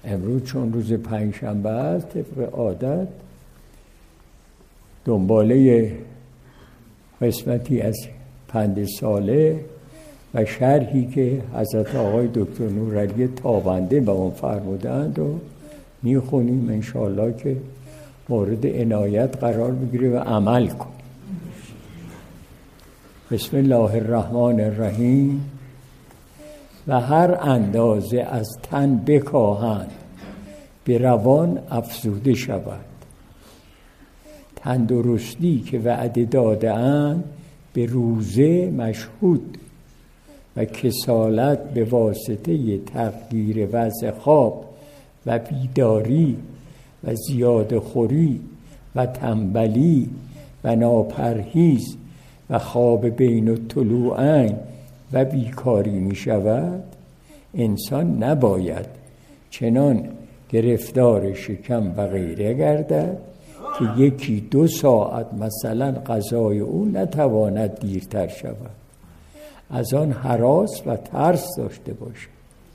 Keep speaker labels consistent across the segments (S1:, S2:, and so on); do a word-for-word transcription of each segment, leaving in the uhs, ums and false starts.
S1: امروز چون روز پنجشنبه است، طبق عادت دنباله قسمتی از پند ساله و شرحی که حضرت آقای دکتر نورعلی تابنده به اون فرمودند رو میخونیم، انشاءالله که مورد عنایت قرار بگیره و عمل کنیم. بسم الله الرحمن الرحیم. و هر اندازه از تن بکاهند به روان افزوده شود. تندرستی که وعده داده اند به روزه مشهود و کسالت به واسطه تغییر وضع خواب و بیداری و زیاده خوری و تنبلی و ناپرهیز و خواب بین الطلوعین و بیکاری می شود. انسان نباید چنان گرفتار شکم و غیره گردد که یکی دو ساعت مثلا غذای او نتواند دیرتر شود، از آن هراس و ترس داشته باشد.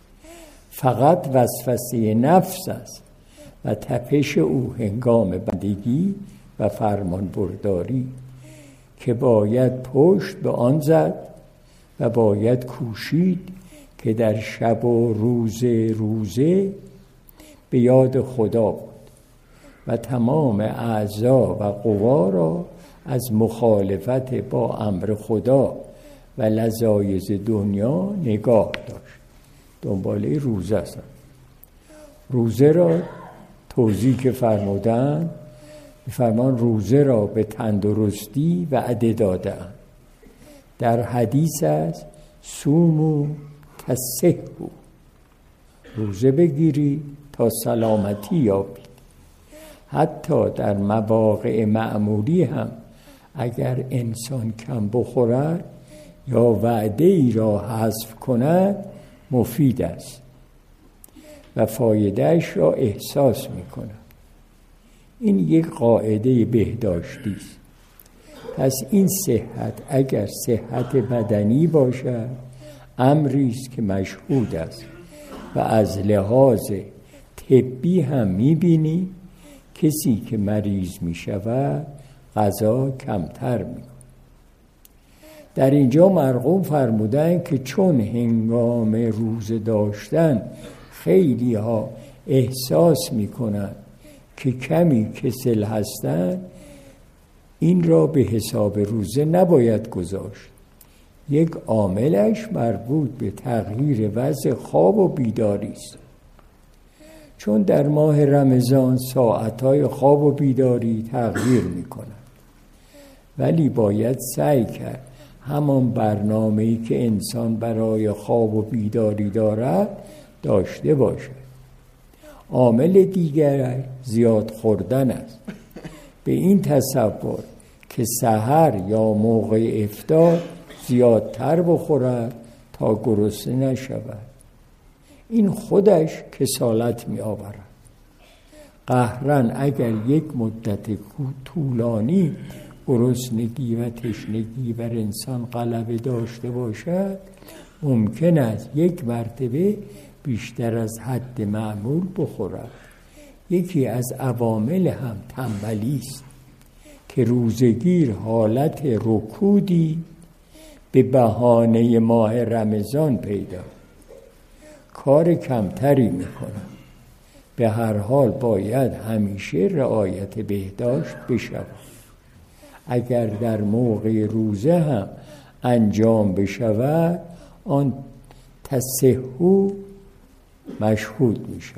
S1: فقط وسوسه نفس است و تپش او هنگام بندگی و فرمان برداری که باید پشت به آن زد و باید کوشید که در شب و روزه روزه به یاد خدا بود و تمام اعضا و قوا را از مخالفت با امر خدا و لذایذ دنیا نگاه داشت. دنباله روزه است. روزه را توضیح که فرمودن، فرمان روزه را به تندرستی وعده دادند. در حدیث است صوموا تصحوا، روزه بگیری تا سلامتی یابید. حتی در مواقع معمولی هم اگر انسان کم بخورد یا وعده ای را حذف کند مفید است و فایدهش را احساس می کند. این یک قاعده بهداشتی است. پس این صحت اگر صحت بدنی باشد امری است که مشهود است و از لحاظ طبی هم می‌بینی کسی که مریض می‌شود غذا کمتر می‌خورد. در اینجا مرقوم فرمودند که چون هنگام روزه داشتن خیلی ها احساس می‌کنند که کمی کسل هستند، این را به حساب روزه نباید گذاشت. یک عاملش مربوط به تغییر وضع خواب و بیداری است. چون در ماه رمضان ساعتهای خواب و بیداری تغییر می کنند، ولی باید سعی کرد همان برنامه‌ای که انسان برای خواب و بیداری دارد داشته باشد. عامل دیگر زیاد خوردن است. به این تصور که سحر یا موقع افطار زیادتر بخورد تا گرسنه نشود، این خودش کسالت می آورد. قهرن اگر یک مدت طولانی گرسنگی و تشنگی بر انسان غلبه داشته باشد، ممکن است یک مرتبه بیشتر از حد معمول بخورد. یکی از عوامل هم تنبلی است که روزگیر حالت رکودی به بهانه ماه رمضان پیدا، کار کمتری میکنه. به هر حال باید همیشه رعایت بهداشت بشود. اگر در موقع روزه هم انجام بشود آن تصحو مشهود میشود.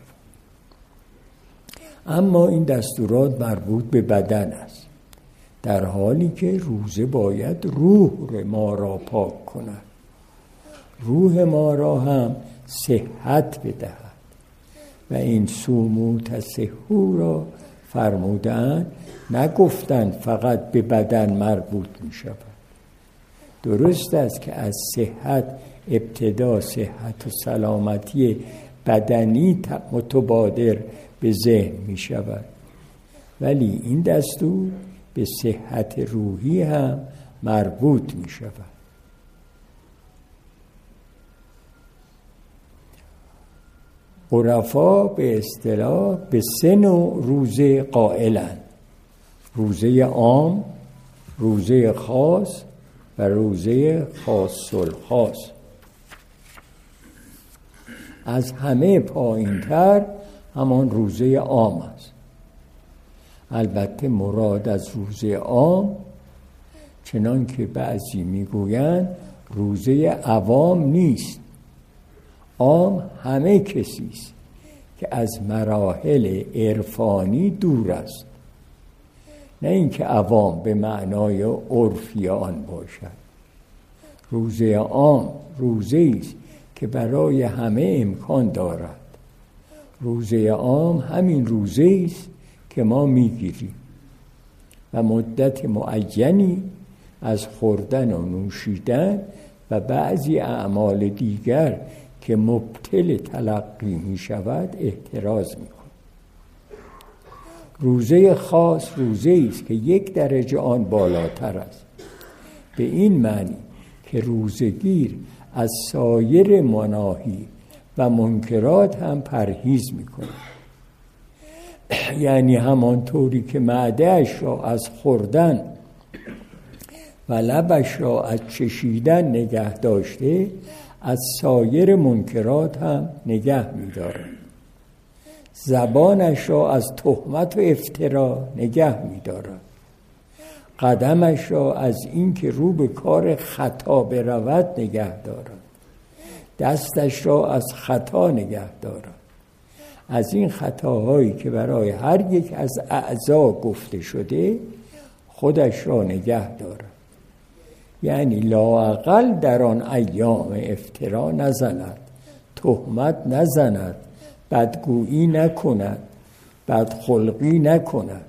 S1: اما این دستورات مربوط به بدن است، در حالی که روزه باید روح ما را پاک کند، روح ما را هم صحت بدهد. و این صوموا تصحوا را فرمودند، نگفتند فقط به بدن مربوط می شود. درست است که از صحت ابتدا صحت و سلامتی بدنی متبادر به ذهن می شود، ولی این دستور به صحت روحی هم مربوط می شود. عرفا به اصطلاح به سه نوع روزه قائلند: روزه عام، روزه خاص و روزه خاص الخاص. از همه پایین‌تر همان روزه عام است. البته مراد از روزه عام، چنان که بعضی میگویند، روزه عوام نیست. عام همه کسی است که از مراحل عرفانی دور است، نه اینکه عوام به معنای عرفی آن باشد. روزه عام روزه است که برای همه امکان دارد. روزه عام همین روزه است که ما میگیریم و مدت معینی از خوردن و نوشیدن و بعضی اعمال دیگر که مبطل تلقی می شود احتراز می کن. روزه خاص روزه است که یک درجه آن بالاتر است، به این معنی که روزگیر از سایر مناهی و منکرات هم پرهیز می کند. یعنی همانطوری که معده‌اش را از خوردن و لبش را از چشیدن نگه داشته، از سایر منکرات هم نگه می دارد. زبانش را از تهمت و افترا نگه می دارد. قدمش را از این که رو به کار خطا برود نگه دارد. دستش را از خطا نگه دارد. از این خطاهایی که برای هر یک از اعضا گفته شده خودش را نگه دارد. یعنی لااقل در آن ایام افترا نزند، تهمت نزند، بدگویی نکند، بدخلقی نکند.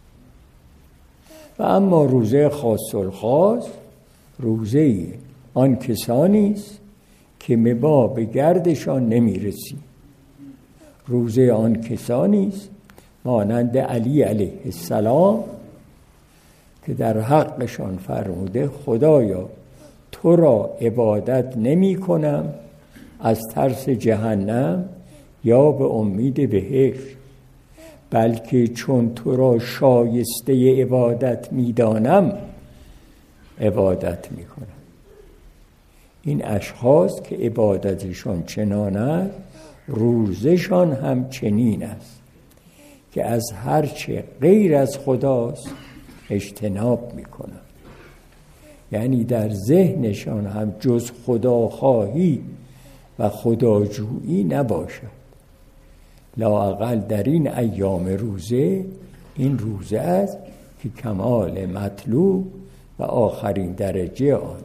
S1: و اما روزه خاص الخاص روزه آن کسانی است که ما به گردشان نمیرسیم. روزه آن کسانی است مانند علی علیه السلام که در حقشان فرموده خدایا تو را عبادت نمی کنم از ترس جهنم یا به امید بهشت، بلکه چون تو را شایسته عبادت می دانم عبادت می کنم. این اشخاص که عبادتشان چنان است، روزشان هم چنین است که از هرچه غیر از خداست اجتناب میکنن. یعنی در ذهنشان هم جز خداخواهی و خداجویی نباشد. لااقل در این ایام روزه، این روزه است که کمال مطلوب و آخرین درجه آن.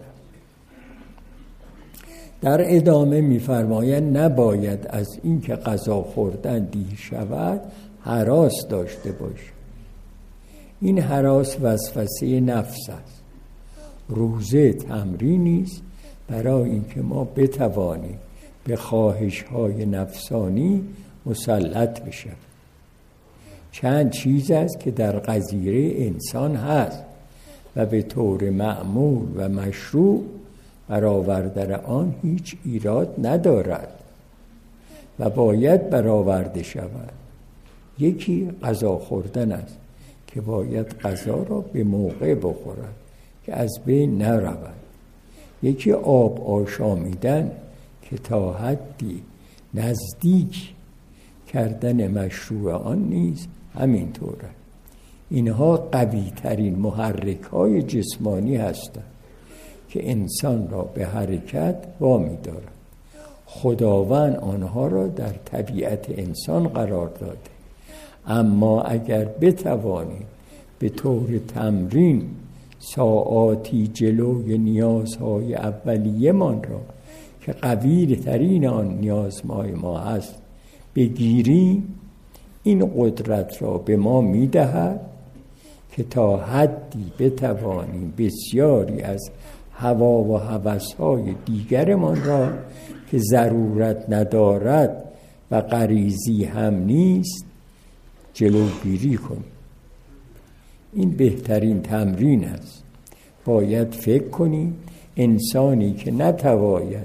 S1: در ادامه می‌فرمایند نباید از این که غذا خوردن دیر شود هراس داشته باشید. این هراس وسوسه نفس است. روزه تمرینی است برای اینکه ما بتوانیم به خواهش‌های نفسانی مسلط بشیم. چند چیز است که در قضیه انسان هست و به طور معمول و مشروع برآوردن آن هیچ ایراد ندارد و باید برآورده شود. یکی غذا خوردن است که باید غذا را به موقع بخورد که از بین نرود. یکی آب آشامیدن که تا حدی نزدیک کردن مشروع آن نیز همینطوره. اینها قوی ترین محرک های جسمانی هستند که انسان را به حرکت وامی دارد. خداوند آنها را در طبیعت انسان قرار داده. اما اگر بتوانیم به طور تمرین ساعاتی جلوی نیازهای اولیه من را که قوی ترین آن نیازهای ما هست بگیریم، این قدرت را به ما میدهد که تا حدی بتوانیم بسیاری از هوا و هوس‌های دیگرمان را که ضرورت ندارد و غریزی هم نیست جلوگیری کنیم. این بهترین تمرین است. باید فکر کنیم انسانی که نتواند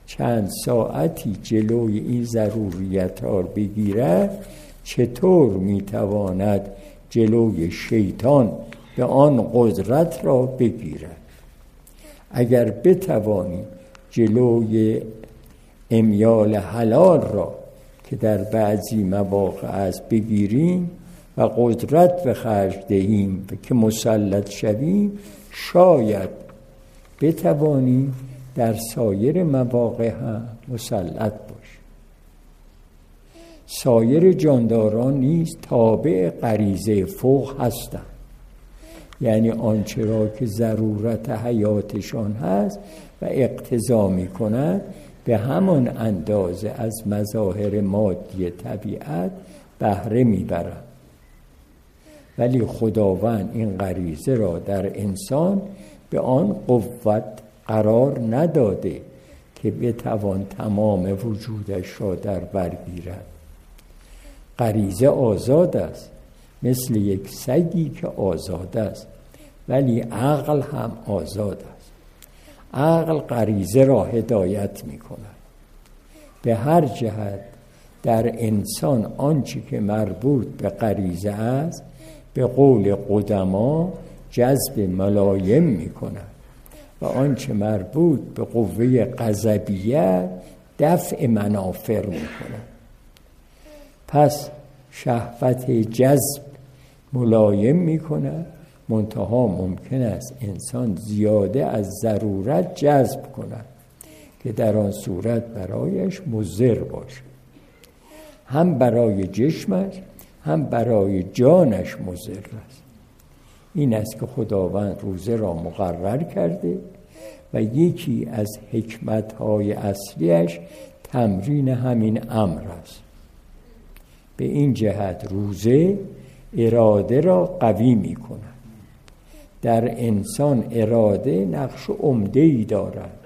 S1: چند ساعتی جلوی این ضروریت ها بگیرد، چطور میتواند جلوی شیطان به آن قدرت را بگیرد؟ اگر بتوانیم جلوی امیال حلال را که در بعضی مواقع است بگیریم و قدرت به خرج دهیم که مسلط شویم، شاید بتوانیم در سایر مواقع هم مسلط باشیم. سایر جانداران نیز تابع غریزه فوق هستند، یعنی آنچه را که ضرورت حیاتشان هست و اقتضا می کند به همان اندازه از مظاهر مادی طبیعت بهره می برند. ولی خداوند این غریزه را در انسان به آن قوت قرار نداده که بتوان تمام وجودش را در بر گیرد. غریزه آزاد است، مثل یک سگی که آزاد است، ولی عقل هم آزاد است. عقل غریزه را هدایت می کند. به هر جهت در انسان آنچه که مربوط به غریزه است به قول قدما جذب ملایم می کند و آنچه مربوط به قوه غضبیه دفع منافر می کند. پس شهوت جذب ملایم می کند، منتها ممکن است انسان زیاده از ضرورت جذب کند که در آن صورت برایش مضر باشد. هم برای جسمش هم برای جانش مضر است. این است که خداوند روزه را مقرر کرده و یکی از حکمت‌های اصلیش تمرین همین امر است. به این جهت روزه اراده را قوی می کند. در انسان اراده نقش عمده‌ای دارد.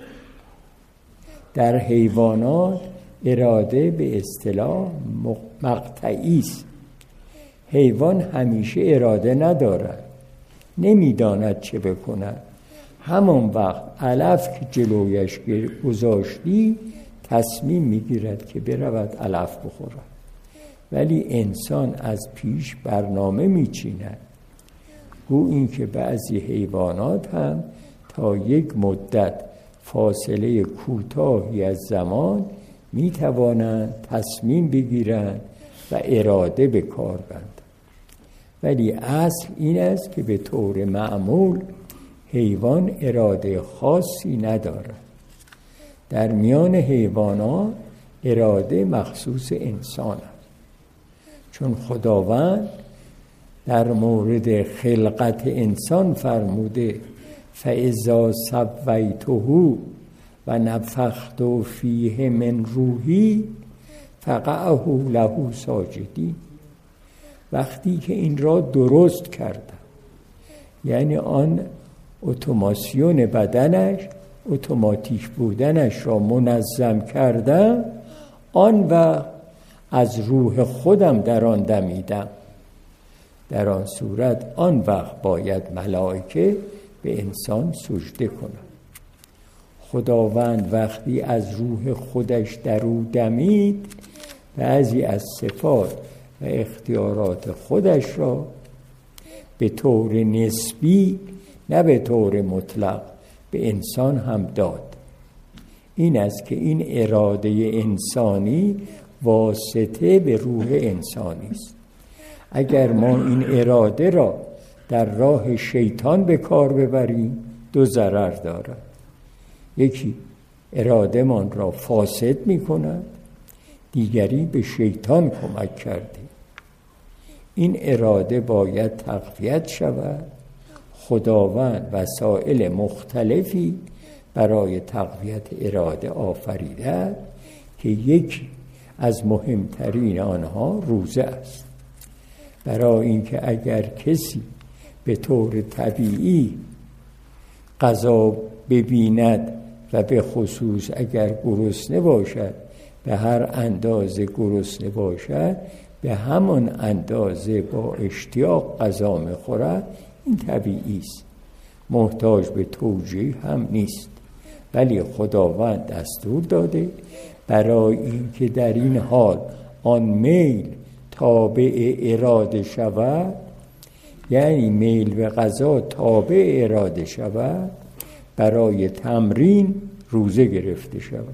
S1: در حیوانات اراده به اصطلاح مقطعی است. حیوان همیشه اراده ندارد، نمیداند چه بکند. همان وقت علف که جلویش گذاشتی تصمیم میگیرد که برود علف بخورد. ولی انسان از پیش برنامه میچیند. گو این که بعضی حیوانات هم تا یک مدت فاصله کوتاهی از زمان میتوانند تصمیم بگیرند و اراده به کار بندند. ولی اصل این است که به طور معمول حیوان اراده خاصی ندارد. در میان حیوانات اراده مخصوص انسان است، چون خداوند در مورد خلقت انسان فرموده فاذا سویته و نفخت فیه من روحی فقعوا له ساجدین. وقتی که این را درست کردم، یعنی آن اتوماسیون بدنش، اتوماتیک بودنش را منظم کردم، آن وقت از روح خودم در آن دمیدم. در آن صورت آن وقت باید ملائکه به انسان سجده کنند. خداوند وقتی از روح خودش در او دمید، بعضی از صفات و اختیارات خودش را به طور نسبی نه به طور مطلق به انسان هم داد. این است که این اراده انسانی واسطه به روح انسانی است. اگر ما این اراده را در راه شیطان به کار ببریم دو ضرر دارد. یکی اراده من را فاسد می کند، دیگری به شیطان کمک کرده. این اراده باید تقویت شود. خداوند وسایل مختلفی برای تقویت اراده آفریده که یکی از مهمترین آنها روزه است. برای اینکه اگر کسی به طور طبیعی غذا ببیند و به خصوص اگر گرسنه باشد، به هر اندازه گرسنه باشد به همان اندازه با اشتیاق غذا می‌خورد، این طبیعی است، محتاج به توجیه هم نیست. ولی خداوند دستور داده برای اینکه در این حال آن میل تابع اراده شود، یعنی میل به غذا تابع اراده شود، برای تمرین روزه گرفته شود.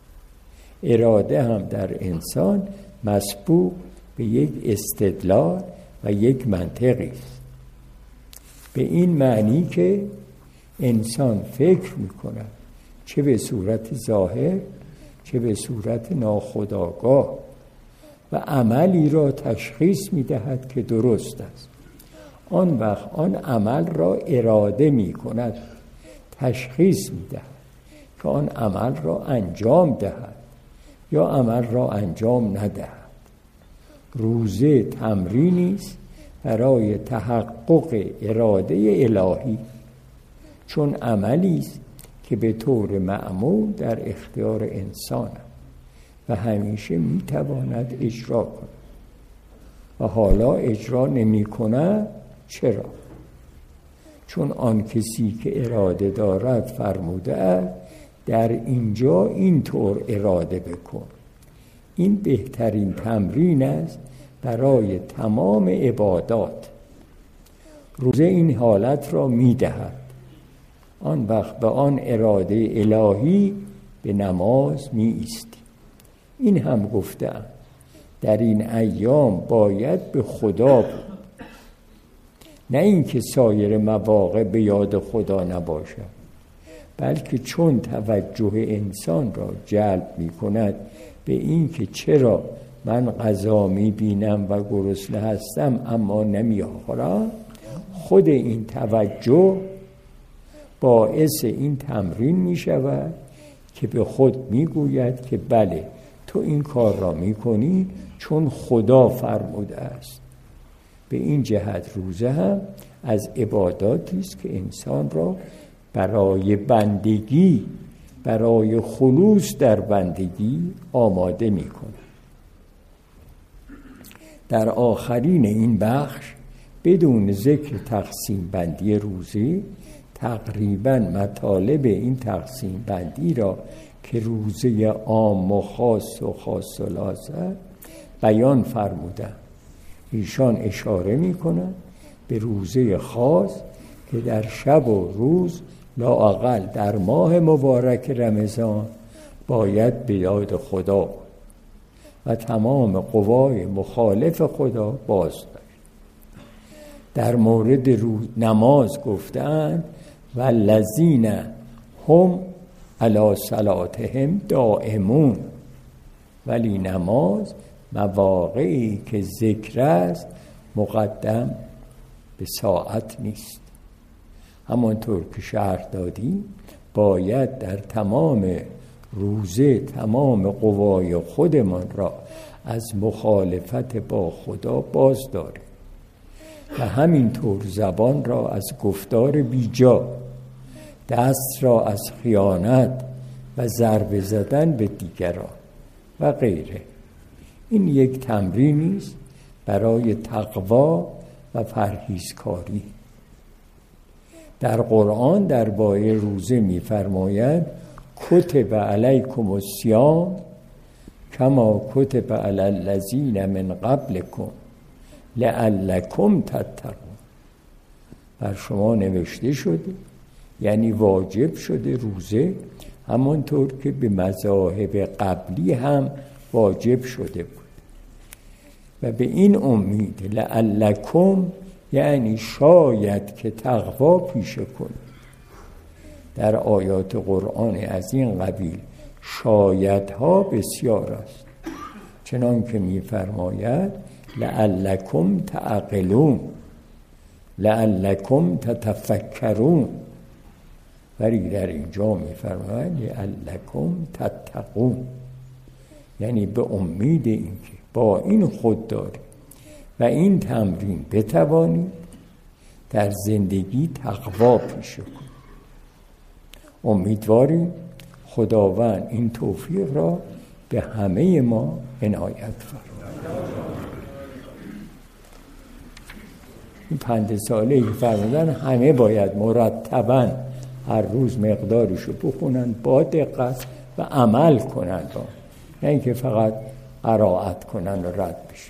S1: اراده هم در انسان مسبوق به یک استدلال و یک منطقی است، به این معنی که انسان فکر می‌کند چه به صورت ظاهر چه به صورت ناخودآگاه و عملی را تشخیص می‌دهد که درست است. آن وقت آن عمل را اراده می‌کند، تشخیص می‌دهد که آن عمل را انجام دهد یا عمل را انجام ندهد. روزه تمرینی است برای تحقق اراده الهی، چون عملی است که به طور معمول در اختیار انسان و همیشه میتواند اجرا کند و حالا اجرا نمی کند. چرا؟ چون آن کسی که اراده دارد فرموده است در اینجا اینطور اراده بکن. این بهترین تمرین است برای تمام عبادات. روزه این حالت را میدهد. آن وقت به آن اراده الهی به نماز می ایستی. این هم گفتم در این ایام باید به خدا بود، نه اینکه سایر مواقع به یاد خدا نباشد، بلکه چون توجه انسان را جلب می کند به این که چرا من غذا می بینم و گرسنه هستم اما نمی آخورم، خود این توجه باعث این تمرین می شود که به خود می گوید که بله تو این کار را می کنی چون خدا فرموده است. به این جهت روزه هم از عباداتی است که انسان را برای بندگی، برای خلوص در بندگی آماده می کند. در آخرین این بخش بدون ذکر تقسیم بندی روزه تقریباً مطالب این تقسیم بندی را که روزه عام و خاص و خاص الخاص بیان فرمودند. ایشان اشاره می کنند به روزه خاص که در شب و روز لااقل در ماه مبارک رمضان باید به یاد خدا و تمام قوای مخالف خدا باز داشت. در مورد نماز گفتند والذین هم علی صلاتهم دائمون، ولی نماز مواقعی که ذکر است مقدم به ساعت نیست. همانطور که شرح دادیم باید در تمام روزه تمام قوای خودمان را از مخالفت با خدا باز داریم و همینطور زبان را از گفتار بیجا، دست را از خیانت و ضربه زدن به دیگران و غیره. این یک تمرینی است برای تقوا و پرهیزکاری. در قرآن درباره روزه می‌فرماید کتب علیکم الصیام کما کتب علی الذین من قبلکم لعلکم تتقون. بر شما نوشته شده، یعنی واجب شده روزه، همانطور که به مذاهب قبلی هم واجب شده بود. و به این امید لعلکم یعنی شاید که تقوا پیشه کنید. در آیات قرآن از این قبیل شایدها بسیار است، چنان که می فرماید لعلکم تعقلون، لعلکم تتفکرون، ولی در اینجا می فرماید لعلکم تتقون، یعنی به امید اینکه با این خودداری و این تمرین بتوانید در زندگی تقوا پیشه کنید. امیدواریم خداوند این توفیق را به همه ما عنایت فرماید. این پنج ساله که فرمودن همه باید مرتباً هر روز مقدارشو بخونن با دقت و عمل کنن با، نه اینکه فقط قرائت کنن و رد بشن.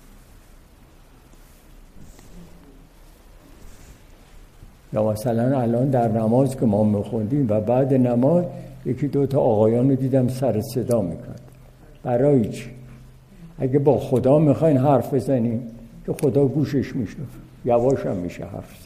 S1: یا مثلا الان در نماز که ما میخوندیم و بعد نماز یکی دوتا آقایان رو دیدم سر صدا میکرد. برای چی؟ اگه با خدا میخواین حرف بزنیم که خدا گوشش میشنوه، یواش هم میشه حرف زن.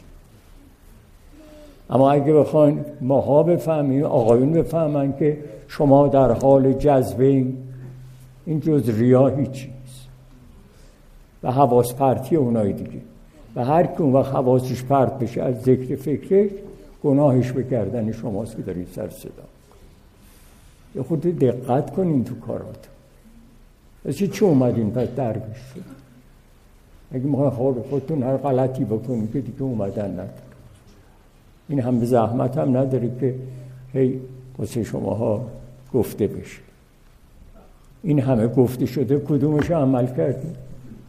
S1: اما اگه بخواین ماها بفهمیم، آقایون بفهمن که شما در حال جذبه، این جز ریا هیچی نیست و حواس پرتی اونای دیگه. و هر که اون وقت حواسش پرت بشه از ذکر فکرش، گناهش به گردن شماست که دارید سر صدا. یه خود دقت کنین تو کارات. اصلا چه اومدین پس درویش شد؟ اگه میخواین خودتون هر غلطی بکنید که دیگه اومدن نداره. این هم به زحمت هم نداره که هی واسه شماها گفته بشه. این همه گفته شده کدومش عمل کردید؟